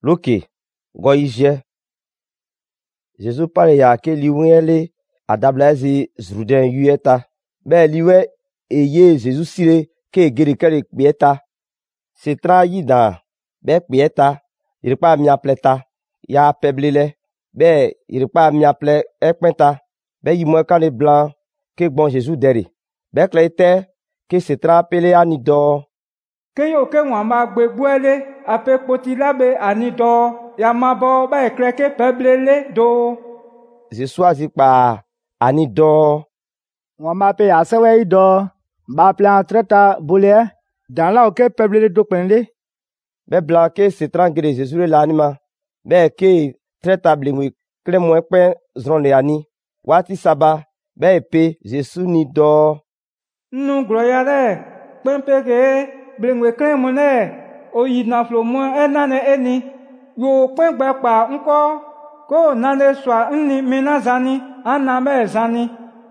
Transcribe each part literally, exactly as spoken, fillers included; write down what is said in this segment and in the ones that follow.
loke goyije. Jésus parle ya ke liwele adabla zi zruden yueta. Be liwe eye Jésus sire ke gere kere kpieta. Setra yida be kpieta. Irikpa miapleta ya peblele. Be irikpa miaple ekpenta. Be yimwe kane blanc ke bon Jésus deri. Be klete ke setra pele anido. Ke yo ke wama gbebuele ape potilabe anido yamabo ba ekreke peblele do. Jésus azikpa anido. Wama pe asewe ido ba plan treta bole dans la ke peblele do penle. Be blanc ke setra gere Jésus le lanima. Be ke treta blimwi kremwe pen zronde ani. Wati saba be epe Jésus ni do. Nu gloyale pempeke blingwe kremune oyi na flomo enane eni yo pengbe pa nko ko nane swa nni minazani aname zani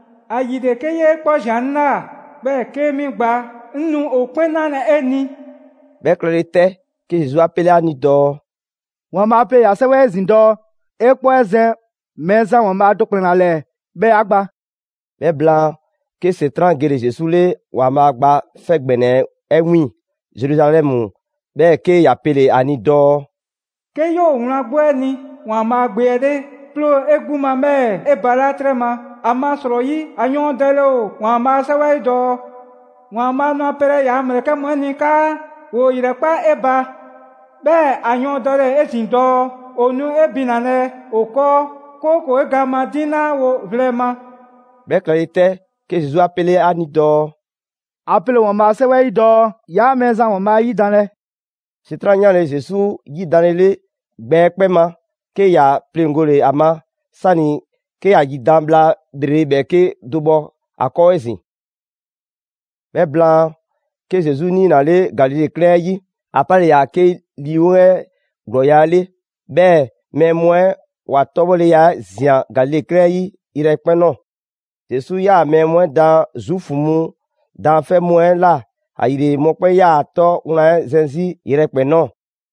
ayide keye po janna be kemi gba nnu openane eni. Be klete ke Jésus appelé anido. Wama pe asewe zindo ekpo eze meza wama doklenale be agba. Be blanc ke setra gere Jésus le wama agba fegbene ewi Jérusalem be ke yapele anido. Ke yo unagbo eni wama gbede plo eguma me ebala trema ama sroyi anyon delo wama sawe do wama no pere ya mreke moni ka wo irepa eba be anyon dole ezindo onu ebinane oko koko egama dina wo vrema. Be klete ke Jésus appelé anido. Appele wama sewe ido ya meza wama yidane. Setra nyane Jésus yidanele gbe kpema ke ya plengole ama sani ke ya yidambla dre be ke dobo ako ezi. Be blanc ke Jésus ni nale Galilée klen yi apale ya ke liwe gloyale be memwe wa tobole ya zian Galilée klen yi ire kpeno. Jésus ya memwe dan zufumu dan fe mwen la ayire mokpe ya to una zenzi ire kpeno.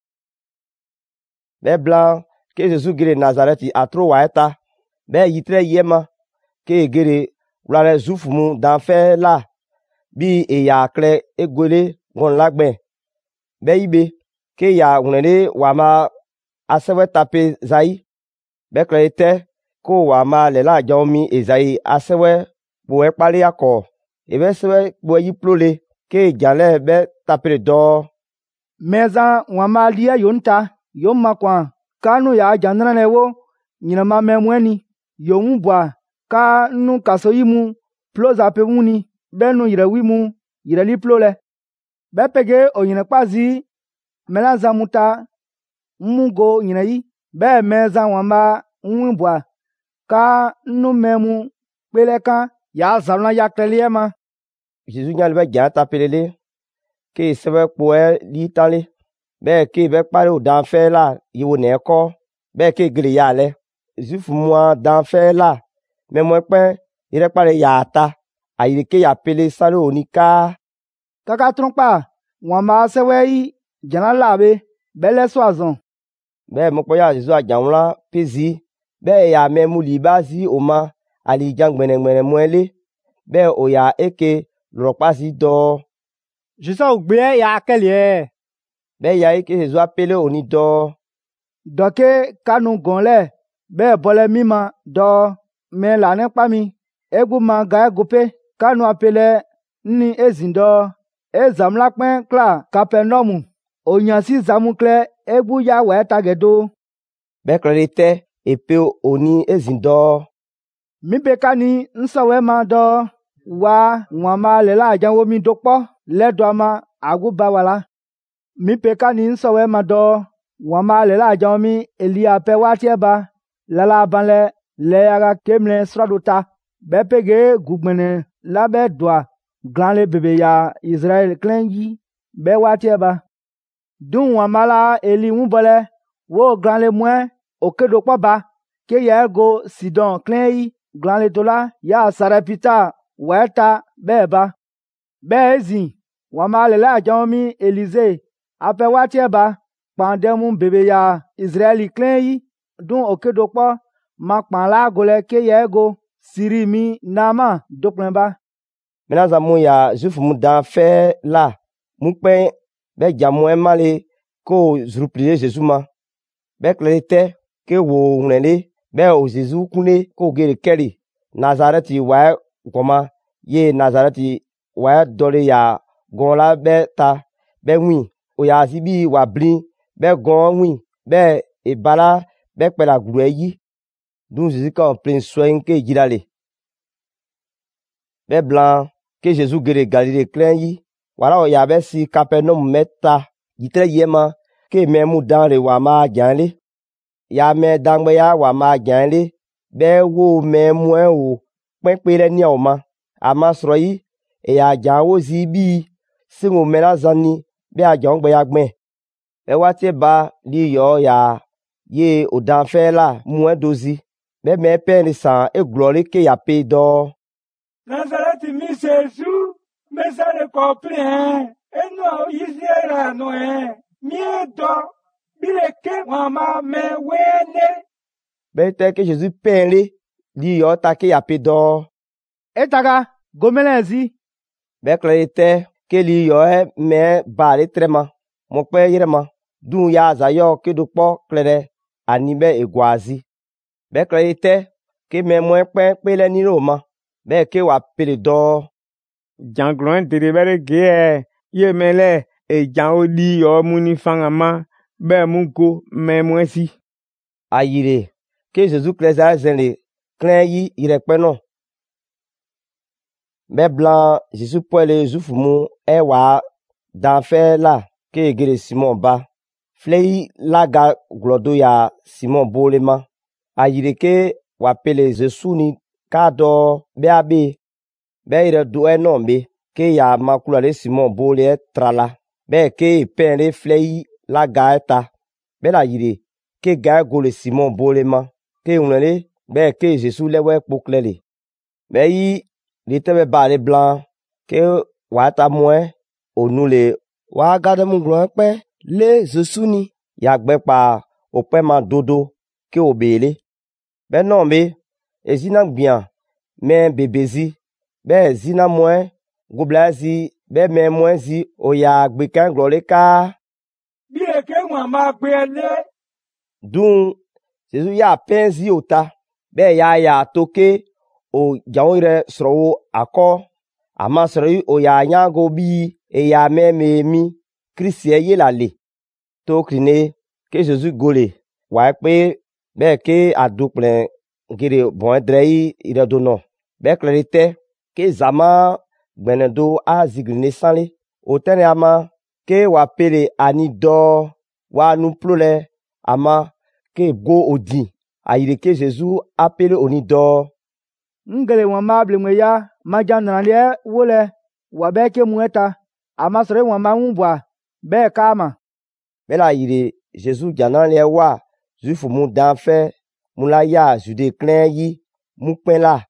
Be blanc ke Jésus gere Nazareti atro waeta. Be yitre yema ke gere ulare zufumu dan fe la bi e ya kle egwele ngon lagbe. Be ibe ke ya unere wama asewe tape zai. Be klete ko wama lela jaomi ezai asewe boe pale ako. Ebe sewe boe yiplole ke jale be tape do. Meza wama lia yonta yomma kwa kanu ya jandrane wo nyinama memweni yomu bwa ka nu kasoyimu ploza pe muni benu yirewimu yireli plole. Be pege oyine kpazi melaza muta mugo yineyi be meza wama nwi bwa ka nu memu peleka ya zamna yakreliema. Jésus nyale be jan tapelele ke sebe poe li tale. Be ke be pare o dan fe la yiwo ne ko be ke gele ya le zufu moi dan fe la me mo pe ire pare ya ta ayire ke ya pele sare onika kaka trompa wama sewe jana labe bele soazon. Be mo po ya Jésus ajanla pezi be ya memu libazi oma ali jangbene gbene moele be o ya eke lopasi do. Jésus ogbe ya kelie. Be ya eke Jésus appelé oni do. Doke kanu gonle be bole mima do me la ne pami egbu ma ga gope kanu appelé ni ezindo ezamla pen kla Capernaum onyansi zamukle egbu ya we tagedo. Be klete epe oni ezindo. Mi bekani nsawe ma do wa wama lela janwo mi dokpo le do ma aguba wala. Mi pekani nsawe ma do wama lela janmi Elia pe watieba lala banle le yaga kemle sradota be pege gugbene labe doa glanle bebe ya Israel klenji be watieba dun wama la Eli wubole wo glanle mwe okedo ba ke ya go Sidon klenji glanle tola ya Sarepita weta beba be ezi wama lela janmi Elize ape watieba kpãdemu bebe ya Israɛli klẽ yi dũng okedo kpɔ ma kpã la agolɛ ke yɛ ego siri mi nama do kplẽ ba. Mena zã mu ya Zuifu mu dan fɛ la mu kpɛn bɛ jamu ɛmale ko zurupli Jésus ma. Bɛ klɛle tɛ ke wo ŋlɛle bɛ o Jésus kune ko gere kɛli Nazarɛti wɛ gɔma ye Nazarɛti wɛ dɔle ya gɔn la bɛ ta bɛ ŋui o ya si bi wa blin bɛ gɔn ŋui bɛ e bala bɛ kpɛla gluɛ yi dun Jésus kan plen soin ke jirale. Bɛ blan ke Jésus gere Galile klẽn yi wala o ya bɛ si Kapɛrnɔm mɛ ta yitrɛ yɛma ke mɛ mu dan le wa ma janle ya mɛ dangbɛ ya wa ma janle bɛ wo mɛ muɛ o kpɛnkpe lɛ nia o ma ama sɔrɔ yi e ya jan wo zi bi singo mɛ la zani bɛ a jan gbɛ ya gbɛ bɛ watie ba li yɔ ya ye o dan fɛ la muɛ dozi bɛ mɛ pɛ ni san e glɔri ke ya pe dɔ Nazareti mi Jésus, mais ça le comprend. Et nous, Israël, nous, mieux d'or, bile ke mama me wele. Bɛtɛ ke Jésus pɛnle li yɔ ta ke ya pe dɔ E taga gomelẽ zi. bɛ klɛle tɛ ke li yɔ mɛ baale trɛma mɔ kpɛ yɛrɛma dun ya za yɔ ke do kpɔ klɛrɛ ani bɛ e gwazi bɛ klɛle tɛ ke mɛ mɔ kpɛn kpelɛ ni ro ma bɛ ke wa pele dɔ janglɔn dere bɛre geɛ ye mɛlɛ e jan o li yɔ muni fanga ma bɛ mu go mɛ mɔ si a yire ke Jésus klɛ za zɛnle klɛn yi yɛrɛ kpɛnɔ bɛ blan Jésus pɔle Zuifu mu ɛ wa dan fɛ la ke gere Simon ba filɛ yi la ga glɔdo ya Simon bole ma a yire ke wa pele Jésus ni k'a dɔ bɛ a be bɛ yɛrɛ do ɛ nɔ be ke ya makulale Simon bole ɛ trala bɛ ke pɛnle filɛ yi la ga ɛ ta bɛ la yire ke ga ɛ gole Simon bole ma ke ŋlɛle bɛ ke Jésus lɛ wɛ kpoklɛle bɛ yi li tɛbɛ baale blan ke wa ta muɛ o nu le wa gademu glɔn kpɛ le Jésus ni ya gbɛ kpa o kpɛ ma dodo ke o beele bɛ nɔ be e zina gbian mɛ bebe zi bɛ zina muɛ gobla zi bɛ mɛ muɛ zi o ya gbe kan glɔle kaa Bile ke mama gbele. dun Jésus ya pɛn zi o ta bɛ ya ya to ke o janwo yɛrɛ sɔrɔ wo akɔ ama sɔrɔ yi o ya nyago bi e ya mɛ me mi Kristi ye la le to krine ke Jésus gole wa kpe bɛ ke a do kplɛ gere bɔn drɛ yi yɛrɛ do nɔ bɛ klɛle tɛ ke zama gbɛnɛ do a zigrine sanle o tɛnɛ ama ke wa pele ani dɔ wa nu plo lɛ ama ke go o din a yire ke Jésus a pele oni dɔ Ngele wọn ma blemwe ya ma jan nanaliɛ wolɛ wa bɛ ke muɛ ta ama sɔrɔ wọn ma ŋu bua bɛ kama bɛ la yire Jésus janaliɛ wa Zuifu mu dan fɛ mu la ya Jude klẽn yi mu kpɛn la